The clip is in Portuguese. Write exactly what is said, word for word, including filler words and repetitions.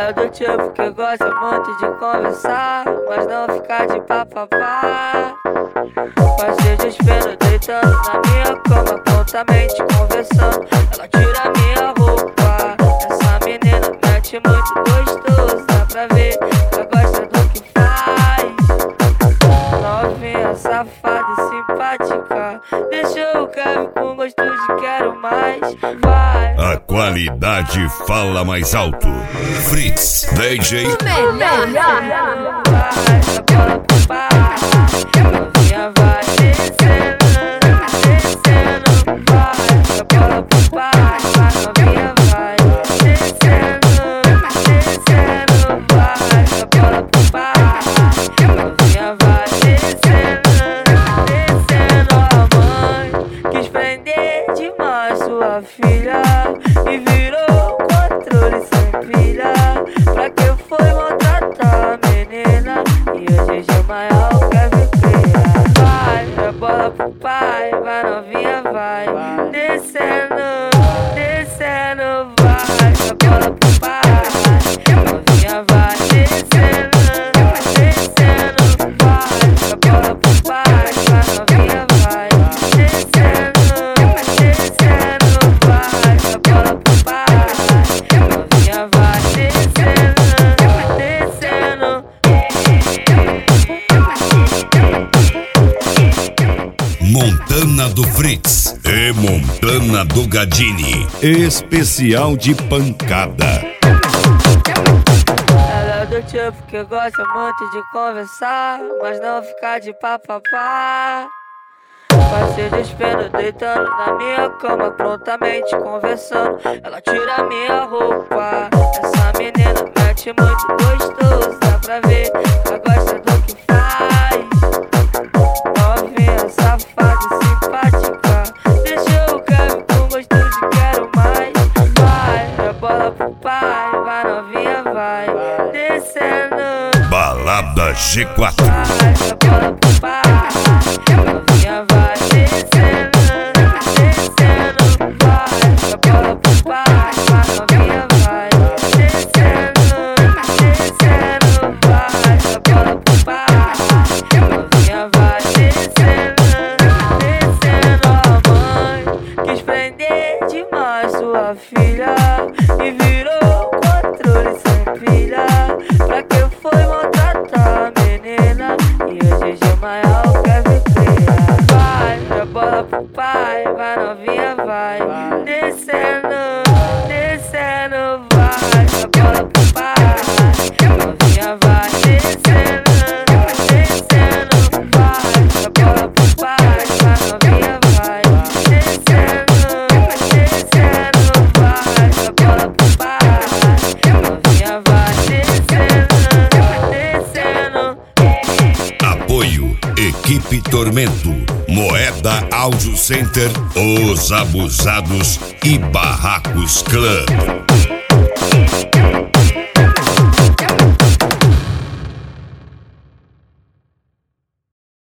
Ela é do tipo que gosta muito de conversar, mas não ficar de papapá. Passei desespero deitando na minha cama, prontamente conversando. Ela tira minha roupa. Essa menina mete muito gostoso, dá pra ver que ela gosta do que faz. Novinha, safada e simpática, deixou o Kevin com gosto de quero mais. Vai. A qualidade fala mais alto. Fritz, D J. O melhor. Vai, a bola pro pai. Novinha vai descendo, descendo. Vai, a bola pro pai. Novinha vai descendo, descendo. Vai, a bola pro pai. Novinha vai descendo, descendo. A mãe quis prender demais sua filha e virou controle sem pilha. Pra que foi maltratar a menina e hoje de maior quer viver. Vai, a bola pro pai, vai novinha, vai descendo, descendo. Vai, a bola pro pai, novinha vai descendo, descendo. Vai, a bola pro pai, vai novinha, vai descendo, descendo. Vai, a bola pro pai, novinha vai descendo, descendo. Montana do Fritz e Montana do Gadini. Especial de pancada. Ela é do tipo que gosta muito de conversar, mas não ficar de papapá. Passei desespero deitando na minha cama, prontamente conversando. Ela tira minha roupa. Essa menina mete muito gostoso, dá pra ver que ela gosta do que faz. Novinha, safada e simpática, deixou o Kevin com gosto de quero mais. Vai, a bola pro pai, vai novinha, vai descendo. Balada G quatro. Vai, a bola pro pai, novinha vai descendo, descendo. Vai, a bola pro pai, vai novinha vai descendo, descendo. Vai, a bola pro pai, novinha vai descendo, descendo. A mãe quis prender demais sua filha e virou controle sem pilha. Pra que foi maltratar a menina e hoje de maior quer viver. Vai, a bola pro pai, vai novinha, vai descendo, descendo. Vai, a bola pro pai, novinha vai descendo, descendo. Vai, a bola pro pai, vai novinha, vai descendo, descendo. Vai, a bola pro pai, novinha vai descendo, descendo. Apoio Equipe Tormento, Moeda Audio Center, Os Abusados e Barracos Club.